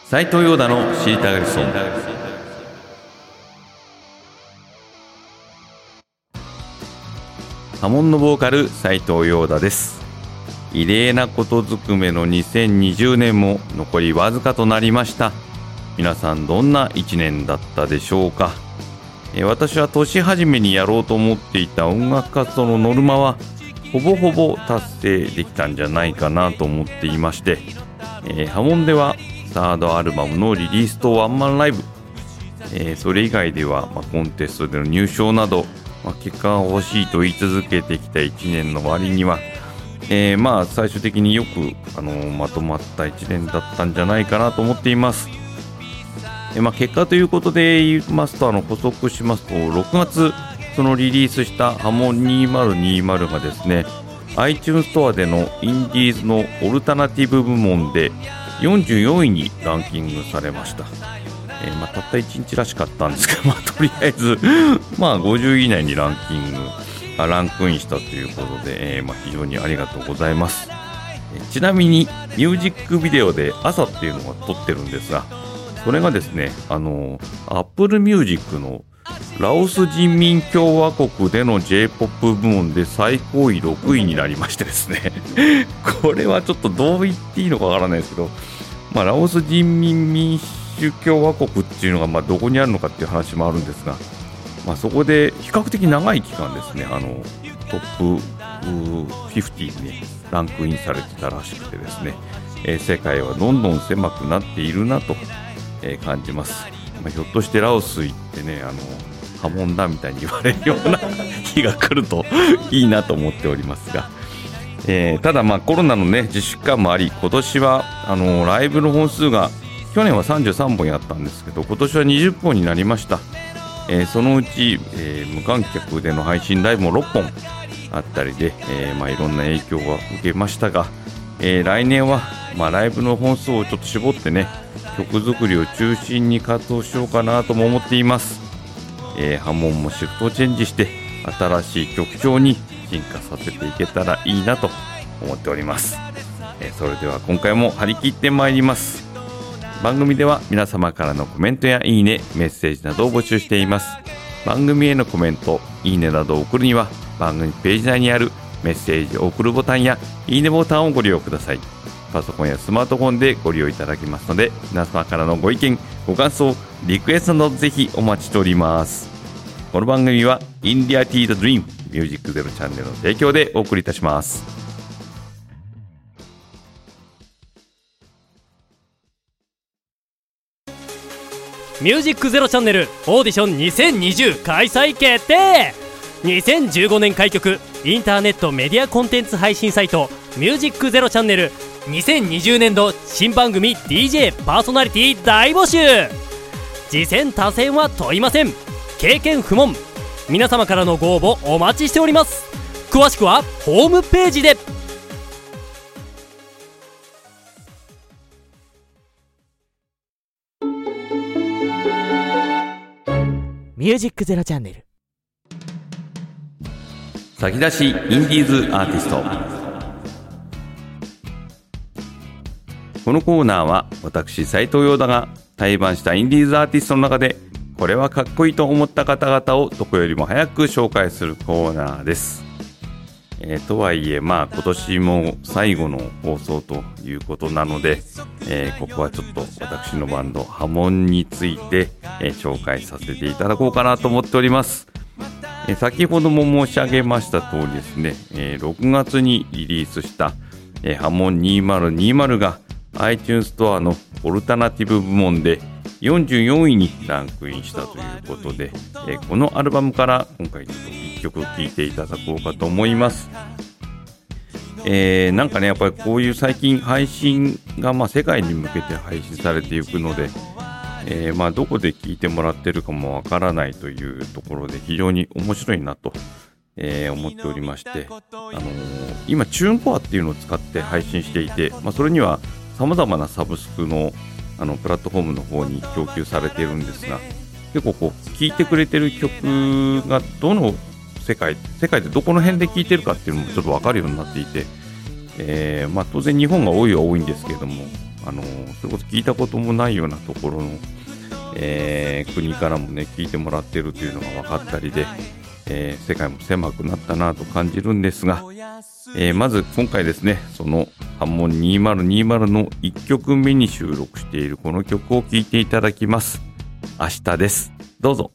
斉藤陽太の知りたがりソン。波紋のボーカル斉藤陽太です。異例なことずくめの2020年も残りわずかとなりました。皆さんどんな1年だったでしょうか。私は年始めにやろうと思っていた音楽活動のノルマはほぼほぼ達成できたんじゃないかなと思っていまして、波紋ではサードアルバムのリリースとワンマンライブ、それ以外では、コンテストでの入賞など、結果が欲しいと言い続けてきた1年の割には、最終的によくまとまった1年だったんじゃないかなと思っています。結果ということで言いますと、補足しますと6月そのリリースした波紋2020がですね、 iTunes ストアでのインディーズのオルタナティブ部門で44位にランキングされました。たった1日らしかったんですけど、とりあえず50位以内にランクインしたということで、非常にありがとうございます。ちなみにミュージックビデオで朝っていうのが撮ってるんですが、それがですね、Apple Music のラオス人民共和国での J-POP 部門で最高位6位になりましてですねこれはちょっとどう言っていいのかわからないですけど、ラオス人民民主共和国っていうのがどこにあるのかっていう話もあるんですが、そこで比較的長い期間ですね、トップ50にランクインされてたらしくてですね、世界はどんどん狭くなっているなと感じます。ひょっとしてラオス行ってね、波紋だみたいに言われるような日が来るといいなと思っておりますが、ただコロナのね自粛期間もあり、今年はライブの本数が去年は33本やったんですけど、今年は20本になりました。そのうち、無観客での配信ライブも6本あったりで、いろんな影響が受けましたが、来年は、ライブの本数をちょっと絞ってね、曲作りを中心に活動しようかなとも思っています。波紋もシフトチェンジして新しい曲調に進化させていけたらいいなと思っております。それでは今回も張り切ってまいります。番組では皆様からのコメントやいいね、メッセージなどを募集しています。番組へのコメント、いいねなどを送るには番組ページ内にあるメッセージを送るボタンやいいねボタンをご利用ください。パソコンやスマートフォンでご利用いただけますので、皆様からのご意見、ご感想、リクエストなどぜひお待ちしております。この番組はインディアティードドリームミュージックゼロチャンネルの提供でお送りいたします。 ミュージックゼロチャンネルオーディション2020開催決定。2015年開局インターネットメディアコンテンツ配信サイトミュージックゼロチャンネル、2020年度新番組 DJ パーソナリティ大募集。次戦他戦は問いません。経験不問。皆様からのご応募お待ちしております。詳しくはホームページで。 ミュージックゼロチャンネル先出しインディーズアーティスト。このコーナーは私斉藤陽太が対バンしたインディーズアーティストの中でこれはかっこいいと思った方々をどこよりも早く紹介するコーナーです。とはいえ今年も最後の放送ということなので、ここはちょっと私のバンド波紋について、紹介させていただこうかなと思っております。先ほども申し上げました通りですね、6月にリリースした、波紋2020が iTunes ストアのオルタナティブ部門で44位にランクインしたということで、このアルバムから今回ちょっと1曲聴いていただこうかと思います。なんかね、やっぱりこういう最近配信が世界に向けて配信されていくので、どこで聴いてもらってるかもわからないというところで非常に面白いなと、思っておりまして、今チューンコアっていうのを使って配信していて、それには様々なサブスクのプラットフォームの方に供給されているんですが、結構聴いてくれてる曲がどの世界でどこの辺で聴いてるかっていうのもちょっと分かるようになっていて、当然日本が多いは多いんですけれども、 それこそ聞いたこともないようなところの、国からもね聞いてもらってるというのが分かったりで、世界も狭くなったなと感じるんですが、まず今回ですね、そのハモン2020の1曲目に収録しているこの曲を聴いていただきます。明日です。どうぞ。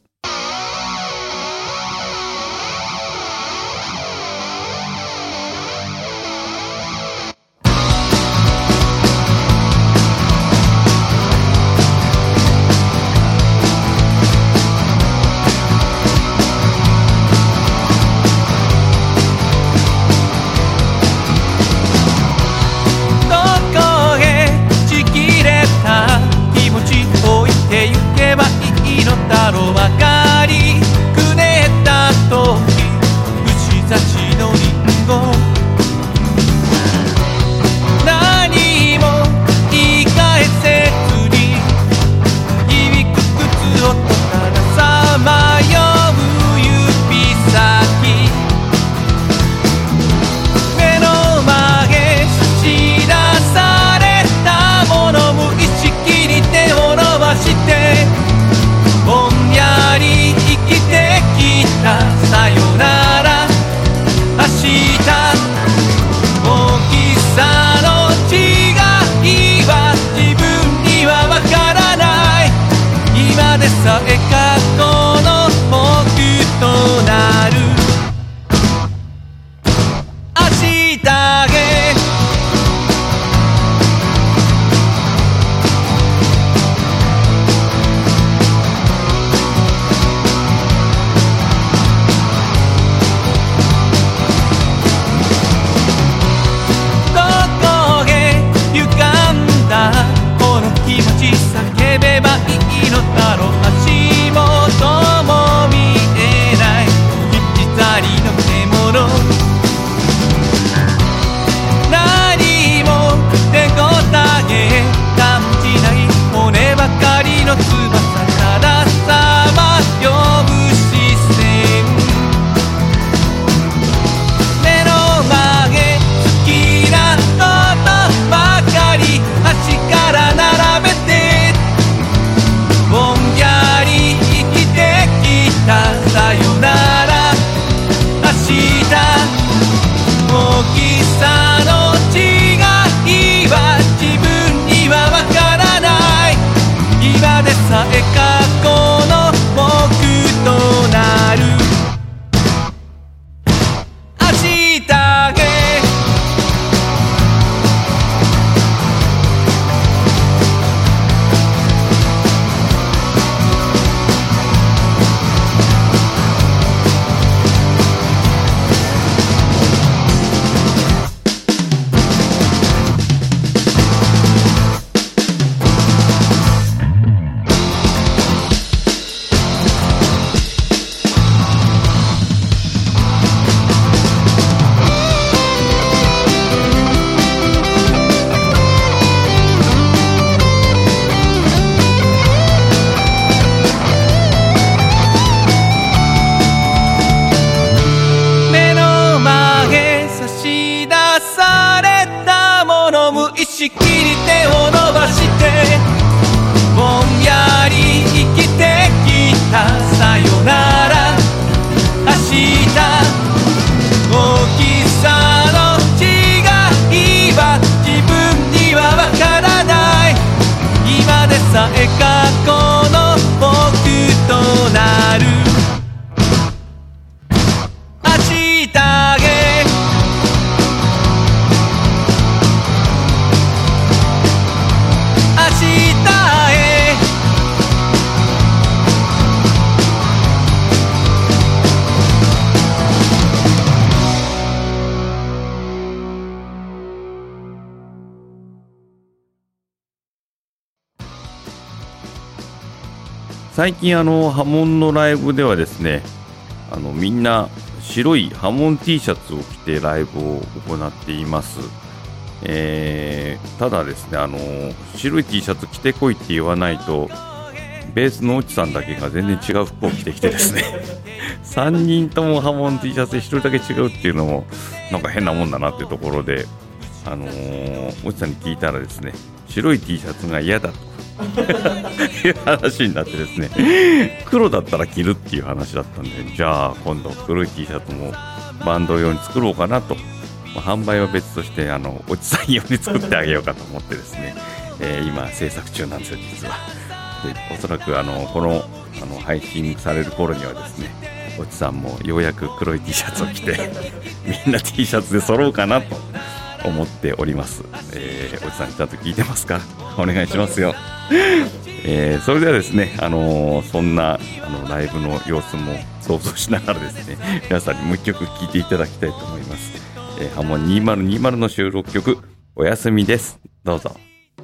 最近波紋のライブではですね、みんな白い波紋 T シャツを着てライブを行っています。ただですね、白い T シャツ着てこいって言わないとベースの内さんだけが全然違う服を着てきてですね3人とも波紋 T シャツで1人だけ違うっていうのもなんか変なもんだなっていうところで、内さんに聞いたらですね、 白い T シャツが嫌だという話になってですね、黒だったら着るっていう話だったんで、じゃあ今度黒い T シャツもバンド用に作ろうかなと、販売は別としておじさん用に作ってあげようかと思ってですね、今制作中なんですよ実は。でおそらくこの配信される頃にはですね、おじさんもようやく黒い T シャツを着てみんな T シャツで揃うかなと思っております。おじさんちゃんと聞いてますか？お願いしますよ。それではですね、そんなライブの様子も想像しながらですね、皆さんにもう一曲聴いていただきたいと思います。ハモン2020の収録曲、おやすみです。どうぞ。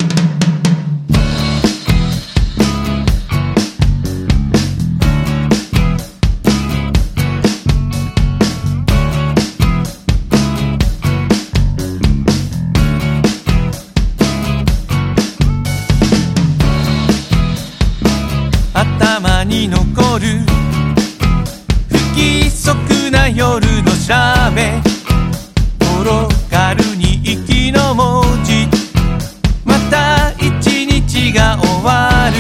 頭に残る不規則な夜の調べ、転がるに息の文字、また一日が終わる。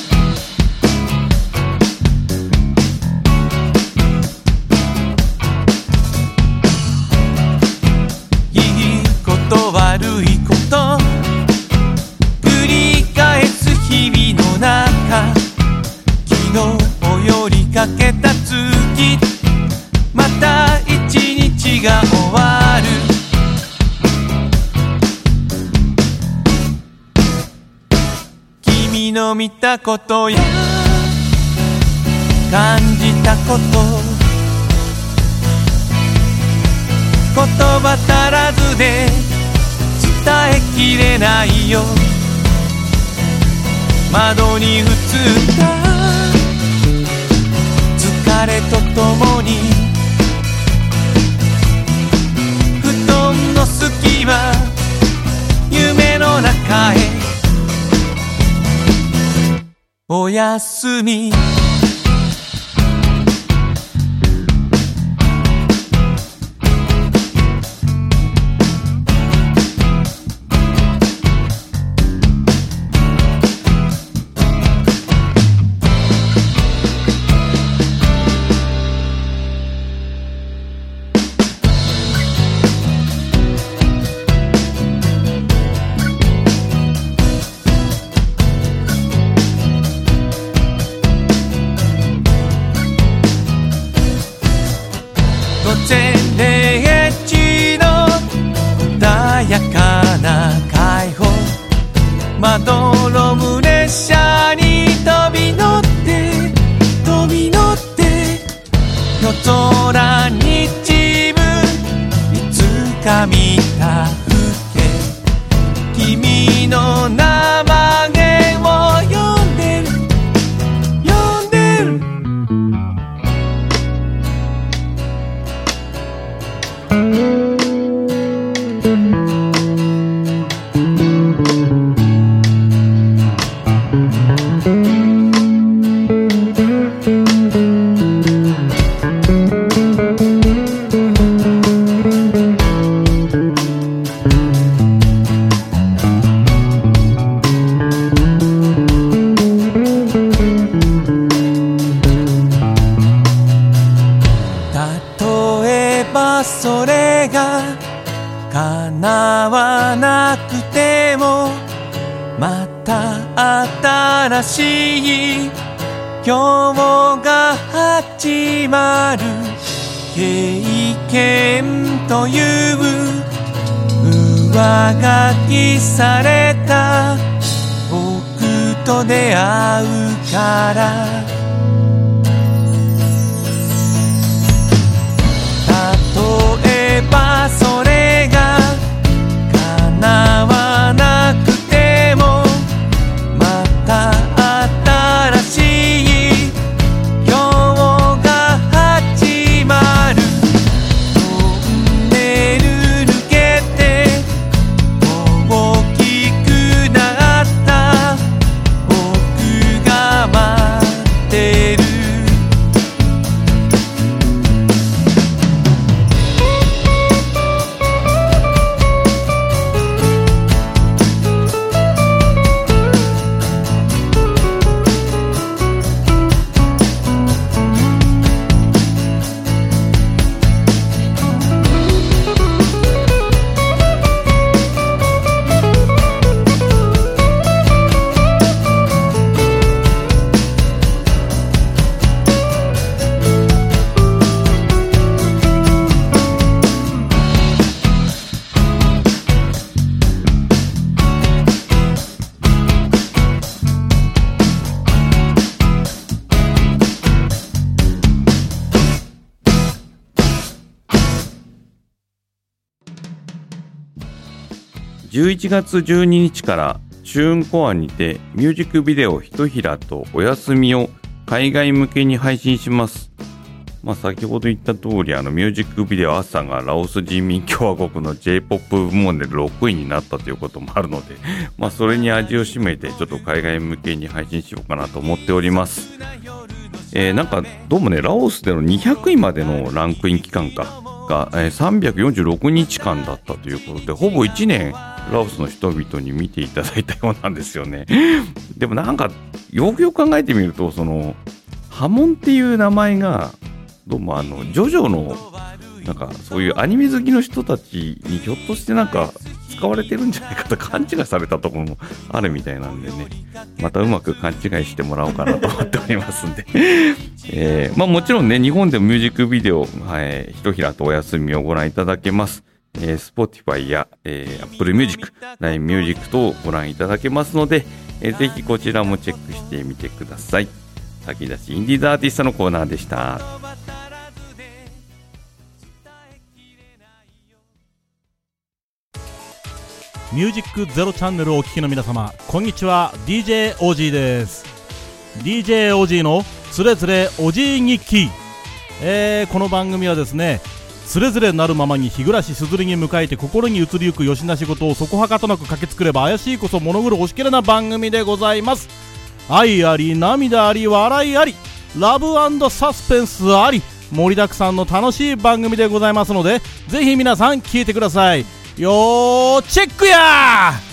いいこと悪いこと繰り返す日々の中、昨日よりかけた月、また一日が終わる。君の見たことや感じたこと、言葉足らずで伝えきれないよ。窓に映った疲れとともに、布団の隙間夢の中へ、おやすみ。まどろむ列車に飛び乗って飛び乗って、夜空に散るいつか見た風景、君の名前を呼んでる呼んでる。それが叶わなくても、また新しい今日が始まる。経験という上書きされた僕と出会うから、例えばそれが叶わなくても、また新しい今日が始まる。トンネル抜けて大きくなった僕が待って 11月12日からチューンコアにてミュージックビデオひとひらとおやすみを海外向けに配信します。先ほど言った通りミュージックビデオ朝がラオス人民共和国の J-POP 部門で6位になったということもあるので、それに味を占めてちょっと海外向けに配信しようかなと思っております。なんかどうもね、ラオスでの200位までのランクイン期間が346日間だったということで、ほぼ1年ラオスの人々に見ていただいたようなんですよね。でもなんかよくよく考えてみると、ハモンっていう名前がどうもジョジョのなんかそういうアニメ好きの人たちにひょっとしてなんか使われてるんじゃないかと勘違いされたところもあるみたいなんでね、またうまく勘違いしてもらおうかなと思っておりますんで、もちろんね、日本でもミュージックビデオ、ひとひらとおやすみをご覧いただけます。Spotify や、Apple Music、LINE Music 等をご覧いただけますので、ぜひこちらもチェックしてみてください。先出しインディーズアーティストのコーナーでした。 ミュージックゼロチャンネルをお聞きの皆様、こんにちは。 DJ オジーです。 DJ オジーのつれづれおじい日記。この番組はですね、つれづれなるままに日暮らしすずりに迎えて心に移りゆくよしな仕事をそこはかとなく駆け作れば怪しいこそ物黒おしけれな番組でございます。愛あり涙あり笑いありラブ&サスペンスあり盛りだくさんの楽しい番組でございますので、ぜひ皆さん聞いてください。よーチェックやー。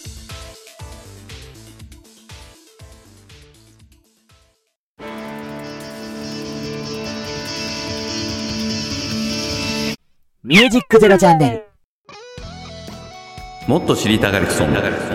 ミュージックゼロチャンネル。 もっと知りたがりソング。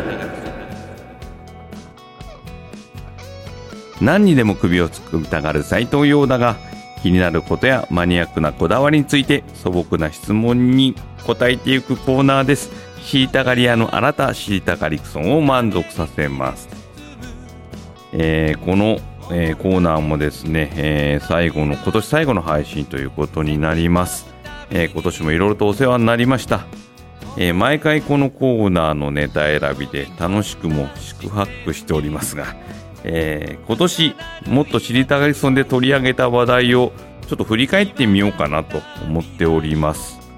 何にでも首を突きたがる斉藤陽太が気になることやマニアックなこだわりについて素朴な質問に答えていくコーナーです。知りたがり屋のあなた、知りたがりクソンを満足させます。この、コーナーもですね、今年最後の配信ということになります。今年もいろいろとお世話になりました。毎回このコーナーのネタ選びで楽しくも四苦八苦しておりますが、今年もっと知りたがりソンで取り上げた話題をちょっと振り返ってみようかなと思っております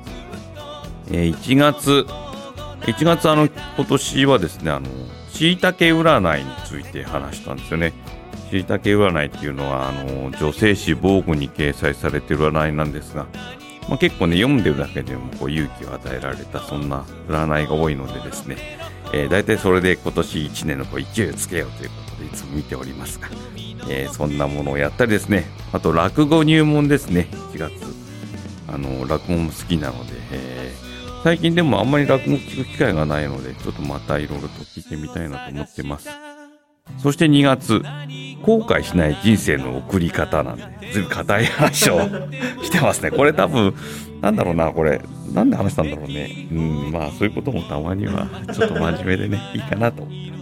。1月今年はですね、しいたけ占いについて話したんですよね。しいたけ占いっていうのは女性誌防具に掲載されている占いなんですが、結構ね、読んでるだけでも勇気を与えられたそんな占いが多いのでですね、だいたいそれで今年1年の勢いをつけようということでいつも見ておりますが、そんなものをやったりですね、あと落語入門ですね。1月落語も好きなので、最近でもあんまり落語聞く機会がないので、ちょっとまたいろいろと聞いてみたいなと思ってます。そして2月、後悔しない人生の送り方なんで、ずいぶん硬い話をしてますね。これ多分なんだろうな、これなんで話したんだろうね。そういうこともたまにはちょっと真面目でね、いいかなと思ってます。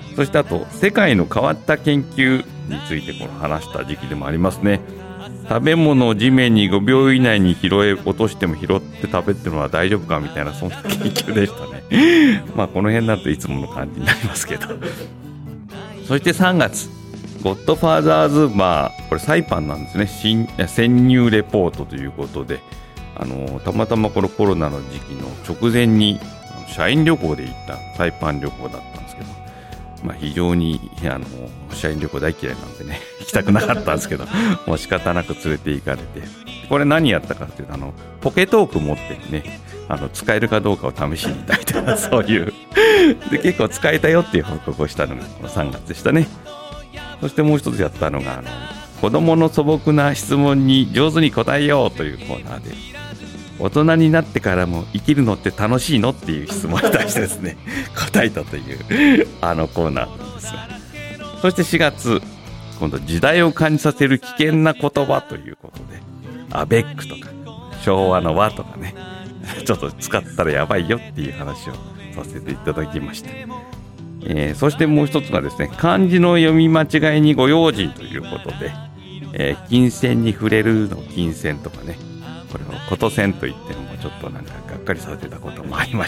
そしてあと、世界の変わった研究について話した時期でもありますね。食べ物を地面に5秒以内に拾え落としても拾って食べてるのは大丈夫かみたいな、そんな研究でしたね。この辺になるといつもの感じになりますけど。そして3月、ゴッドファーザーズこれサイパンなんですね。潜入レポートということで、たまたまこのコロナの時期の直前に社員旅行で行ったサイパン旅行だったんですけど、非常に社員旅行大嫌いなんでね、行きたくなかったんですけど、もう仕方なく連れて行かれて、これ何やったかっていうと、ポケトーク持ってね、使えるかどうかを試しに行ったみたいな、そういうで結構使えたよっていう報告をしたのがこの3月でしたね。そしてもう一つやったのが子供の素朴な質問に上手に答えようというコーナーで、大人になってからも生きるのって楽しいのっていう質問に対してですね答えたというコーナーなんですが、そして4月、今度時代を感じさせる危険な言葉ということで、アベックとか昭和の和とかね、ちょっと使ったらやばいよっていう話をさせていただきました。そしてもう一つがですね、漢字の読み間違いにご用心ということで、金銭に触れるの金銭とかね、これをことせんと言ってもちょっとなんかがっかりされてたこともありましたんで、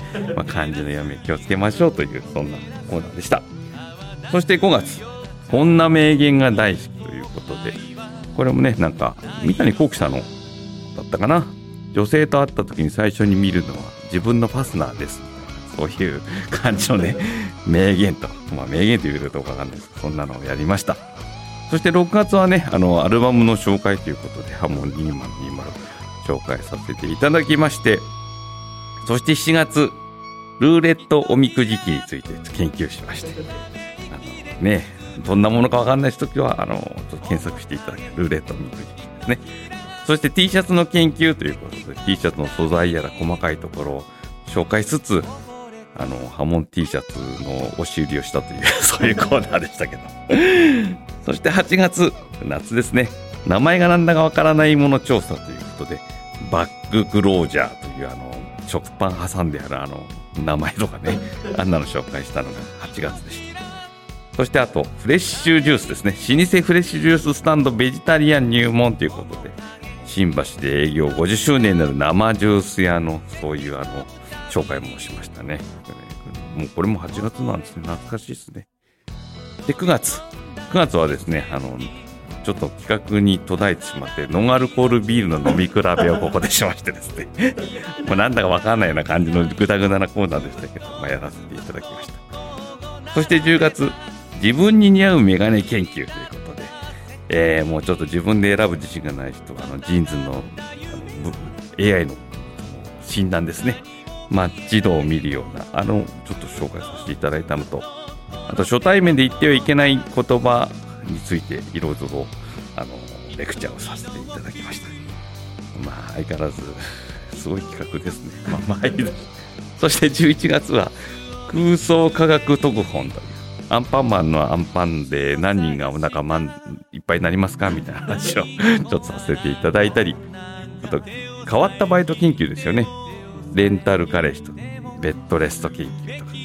漢字の読み気をつけましょうというそんなコーナーでした。そして5月、こんな名言が大好きということで、これもねなんか三谷幸喜さんのだったかな。女性と会った時に最初に見るのは自分のファスナーです、そういう感じのね名言と、名言というかどうかわかんないですけど、そんなのをやりました。そして6月はねアルバムの紹介ということでハモン2020紹介させていただきまして、そして7月ルーレットおみくじ機について研究しまして、どんなものかわかんない時はちょっと検索していただけるルーレットおみくじ機ですね。そして T シャツの研究ということで T シャツの素材やら細かいところを紹介しつつハモン T シャツの押し売りをしたというそういうコーナーでしたけどそして8月夏ですね、名前がなんだかわからないもの調査ということでバッグクロージャーという食パン挟んである名前とかねあんなの紹介したのが8月でした。そしてあとフレッシュジュースですね、老舗フレッシュジューススタンドベジタリアン入門ということで新橋で営業50周年になる生ジュース屋のそういう紹介もしましたね。もうこれも8月なんですね、懐かしいですね。で9月はですねちょっと企画に途絶えてしまってノンアルコールビールの飲み比べをここでしましてですねもうなんだかわかんないような感じのグダグダなコーナーでしたけど、やらせていただきました。そして10月自分に似合うメガネ研究ということで、もうちょっと自分で選ぶ自信がない人はジーンズのAI の診断ですね、マッチ度を見るようなちょっと紹介させていただいたのと、あと初対面で言ってはいけない言葉についていろいろレクチャーをさせていただきました。相変わらずすごい企画ですね。そして11月は空想科学特本というアンパンマンのアンパンで何人がお腹いっぱいになりますかみたいな話をちょっとさせていただいたり、あと変わったバイト研究ですよね。レンタル彼氏とベッドレスト研究とか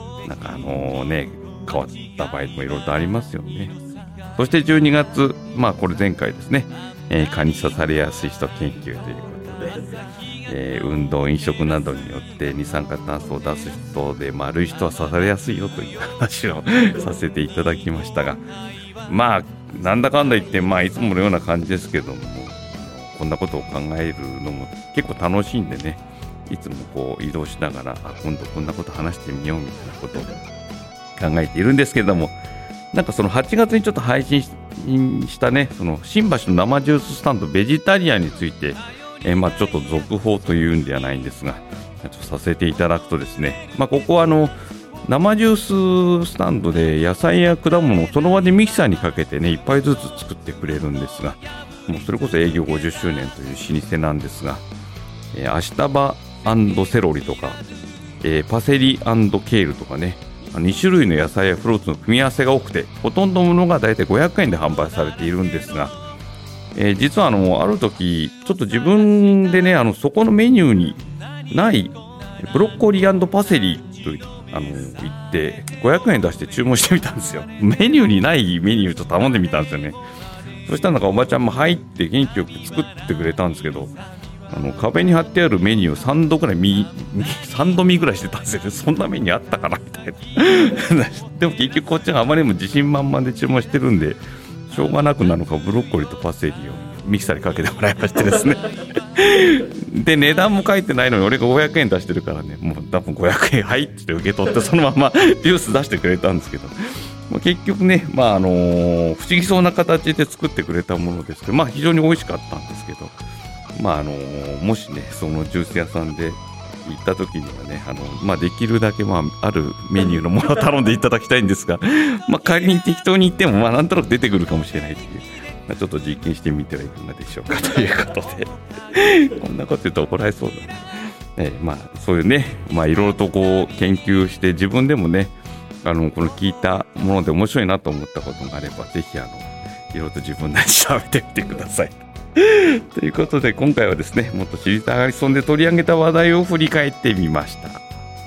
変わったバイトもいろいろとありますよね。そして12月これ前回ですね、蚊に刺されやすい人研究ということで、運動飲食などによって二酸化炭素を出す人で丸い人は刺されやすいよという話をさせていただきましたが、なんだかんだ言っていつものような感じですけども、こんなことを考えるのも結構楽しいんでね、いつもこう移動しながら今度こんなこと話してみようみたいなことを考えているんですけれども、その8月にちょっと配信したね、その新橋の生ジューススタンドベジタリアンについて、ちょっと続報というんではないんですが、ちょっとさせていただくとですね、ここは生ジューススタンドで野菜や果物をその場でミキサーにかけてね、1杯ずつ作ってくれるんですが、もうそれこそ営業50周年という老舗なんですが、アシタバ&セロリとか、パセリ&ケールとかね、2種類の野菜やフルーツの組み合わせが多くて、ほとんどのものがだいたい500円で販売されているんですが、実はある時ちょっと自分でねそこのメニューにないブロッコリー&パセリと言って500円出して注文してみたんですよ。メニューにないメニューと頼んでみたんですよね。そしたらおばちゃんも入って元気よく作ってくれたんですけど、壁に貼ってあるメニューを3度見ぐらいしてたんですよね。そんなメニューあったかなみたいなでも結局こっちがあまりにも自信満々で注文してるんで、しょうがなくなのかブロッコリーとパセリをミキサーにかけてもらいましてですねで値段も書いてないのに俺が500円出してるからね、もう多分500円入って受け取ってそのままジュース出してくれたんですけど、結局ね、不思議そうな形で作ってくれたものですけど、非常に美味しかったんですけど、もしねそのジュース屋さんで行った時にはねできるだけあるメニューのものを頼んでいただきたいんですが仮に適当に言ってもなんとなく出てくるかもしれないという、ちょっと実験してみてはいかがでしょうかということでこんなこと言うと怒られそうだね。そういうねいろいろとこう研究して自分でもねこの聞いたもので面白いなと思ったことがあればぜひいろいろと自分なりに調べてみてくださいということで今回はですね、もっと知りたがりそうで取り上げた話題を振り返ってみました。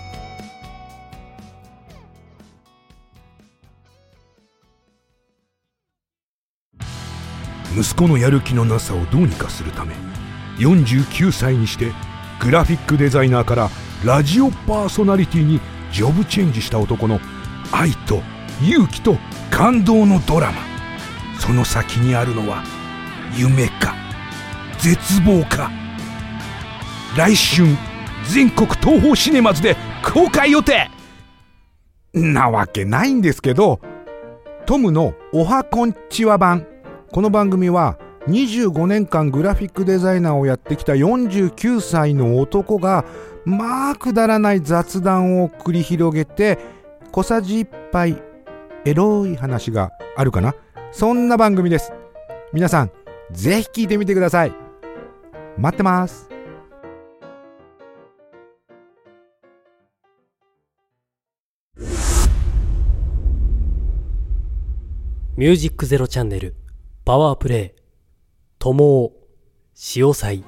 息子のやる気のなさをどうにかするため49歳にしてグラフィックデザイナーからラジオパーソナリティにジョブチェンジした男の愛と勇気と感動のドラマ。その先にあるのは夢か絶望か。来春全国東宝シネマズで公開予定なわけないんですけど、トムのおはこんちは版。この番組は25年間グラフィックデザイナーをやってきた49歳の男がまあくだらない雑談を繰り広げて小さじ1杯エロい話があるかな、そんな番組です。皆さんぜひ聞いてみてください。待ってます。 ミュージックゼロチャンネルパワープレイ友を潮祭。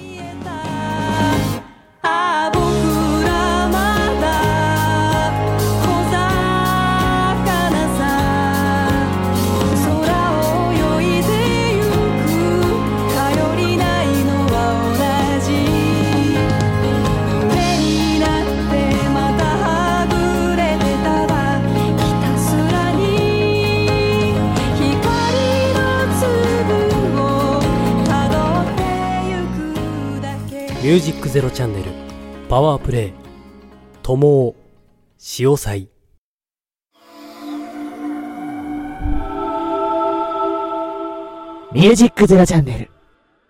ミュージックゼロチャンネルパワープレイ友を潮祭。 ミュージックゼロチャンネル。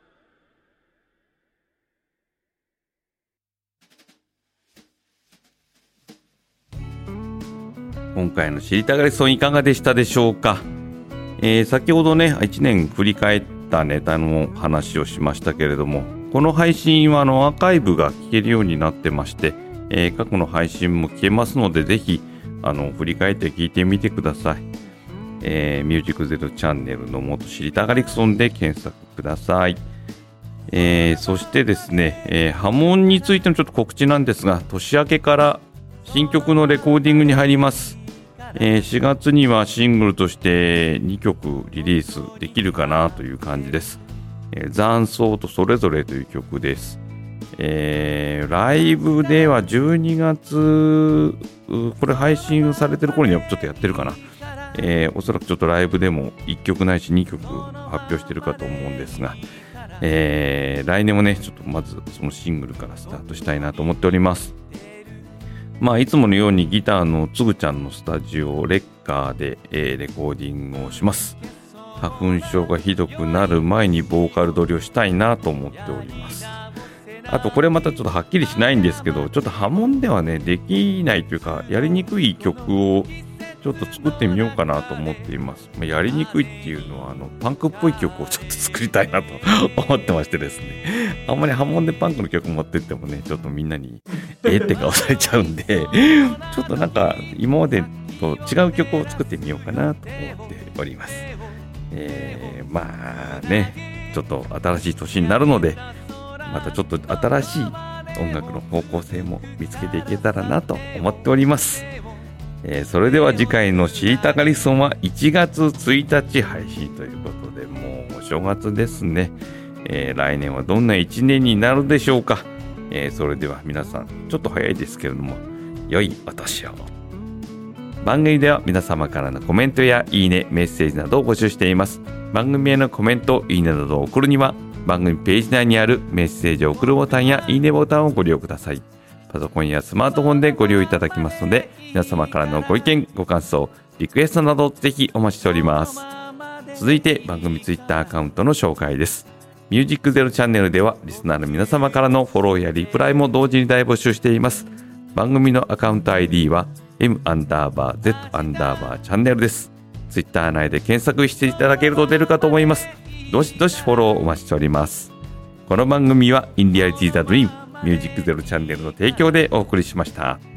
今回の知りたがりソンいかがでしたでしょうか。先ほどね1年振り返ったネタの話をしましたけれども、この配信はアーカイブが聞けるようになってまして、過去の配信も聞けますので、ぜひ振り返って聞いてみてください。ミュージックゼロチャンネルの元知りたがりソンで検索ください。そしてですね、波紋についてのちょっと告知なんですが、年明けから新曲のレコーディングに入ります。4月にはシングルとして2曲リリースできるかなという感じです。残像とそれぞれという曲です。ライブでは12月これ配信されてる頃にはちょっとやってるかな。おそらくちょっとライブでも1曲ないし2曲発表してるかと思うんですが、来年もねちょっとまずそのシングルからスタートしたいなと思っております。まあいつものようにギターのつぐちゃんのスタジオレッカーで、レコーディングをします。花粉症がひどくなる前にボーカル撮りをしたいなと思っております。あとこれまたちょっとはっきりしないんですけど、ちょっと波紋ではねできないというかやりにくい曲をちょっと作ってみようかなと思っています。やりにくいっていうのはパンクっぽい曲をちょっと作りたいなと思ってましてですね、あんまり波紋でパンクの曲持ってってもねちょっとみんなにって顔されちゃうんでちょっとなんか今までと違う曲を作ってみようかなと思っております。まあねちょっと新しい年になるので、またちょっと新しい音楽の方向性も見つけていけたらなと思っております。それでは次回の知りたがりソンは1月1日配信ということで、もうお正月ですね。来年はどんな1年になるでしょうか。それでは皆さんちょっと早いですけれども良いお年を。番組では皆様からのコメントやいいね、メッセージなどを募集しています。番組へのコメント、いいねなどを送るには番組ページ内にあるメッセージを送るボタンやいいねボタンをご利用ください。パソコンやスマートフォンでご利用いただきますので、皆様からのご意見、ご感想、リクエストなどぜひお待ちしております。続いて番組ツイッターアカウントの紹介です。ミュージックゼロチャンネルではリスナーの皆様からのフォローやリプライも同時に大募集しています。番組のアカウント ID は M_Z_ チャンネルです。ツイッター内で検索していただけると出るかと思います。どしどしフォローお待ちしております。この番組はインリアリティザドリームミュージックゼロチャンネルの提供でお送りしました。